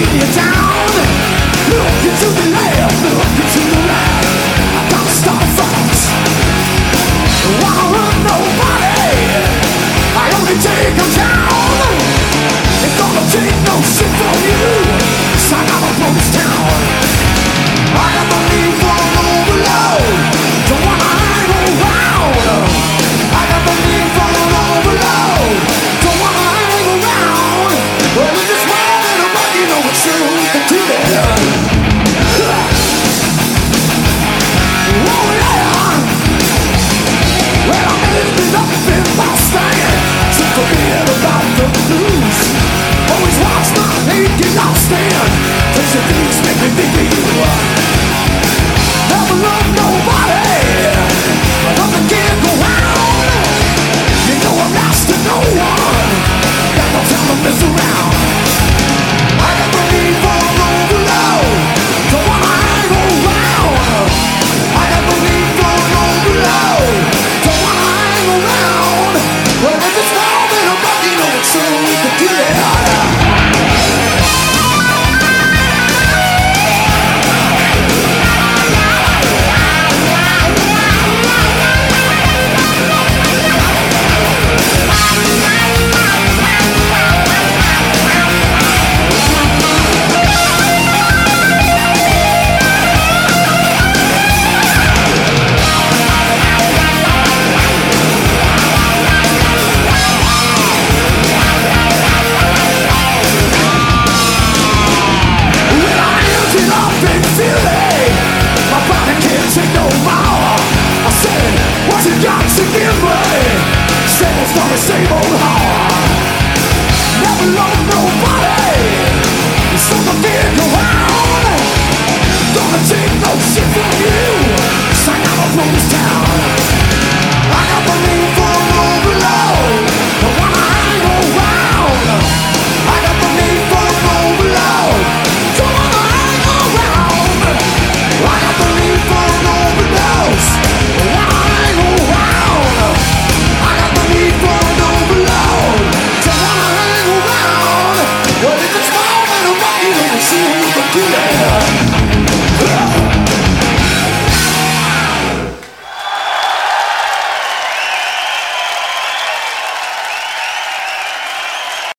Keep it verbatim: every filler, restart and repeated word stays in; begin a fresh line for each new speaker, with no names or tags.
you down. Look into the left, look into the right. I gotta stop fights. Wanna run nobody. I only take them down. Ain't gonna take no shit from you. So I gotta blow this town. I got the need for an overload. Don't wanna hang around. I got the need for an overload. Don't wanna hang around. Well, in this world and I'm not, you know it's true. The kid. Oh yeah. Well, I'm ending up in my stand. So forget about the blues. Always watch my hate get lost in. Cause the things make me think of you. Never love nobody. Nothing can go round. You know I'm lost to no one. Got no time to mess around. I got the need for an overload. Don't wanna hang around. I got the need for an overload. Don't wanna hang around. Well, if it's wrong, then I'm not, you know it's true. The kid. Same old heart. Never love nobody. Something can't go round. Gonna take no shit from you. So I gotta blow this town. I got the need for an overload. Don't wanna hang around. I got the need for an overload. Don't wanna hang around. I got the need for an overdose. Don't wanna hang around. I got the need for an overload. Don't wanna hang around. Well, if it's wrong, then I'm not even sure you can do that.